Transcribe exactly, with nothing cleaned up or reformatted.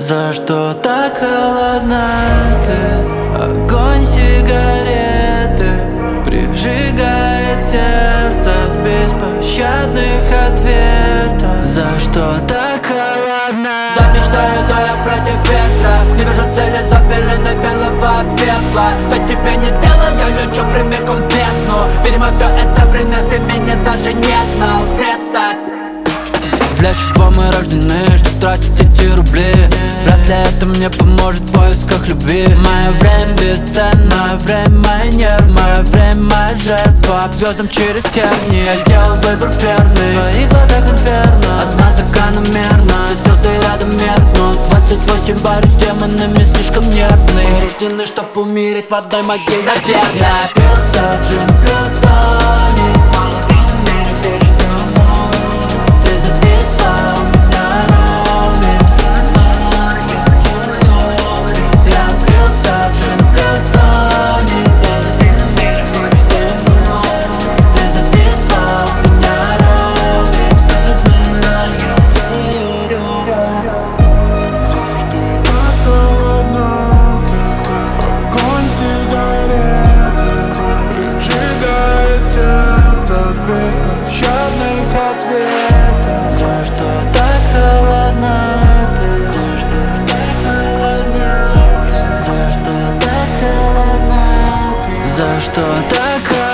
За что так холодна ты? Огонь сигареты прижигает сердце от беспощадных ответов. За что так холодна? Замечтаю, но я против ветра. Не вижу цели за пеленой белого пепла. По тебе не дело, я лечу прямиком в бездну. Видимо, все это время ты меня даже не знал. Представь. Для чего мы рождены, чтоб тратить эти рубли? Вряд ли это мне поможет в поисках любви. Мое время бесценно, мое время мои нервы, мое время моя жертва. К звездам через тернии я сделал выбор верный. В твоих глазах инферно, одна закономерно. Все звезды рядом меркнут. Двадцать восемь борюсь с демонами, слишком нервный. Рождены, чтоб умереть в одной могиле, наверное. Напился джин плюс тоник. За что так холодна?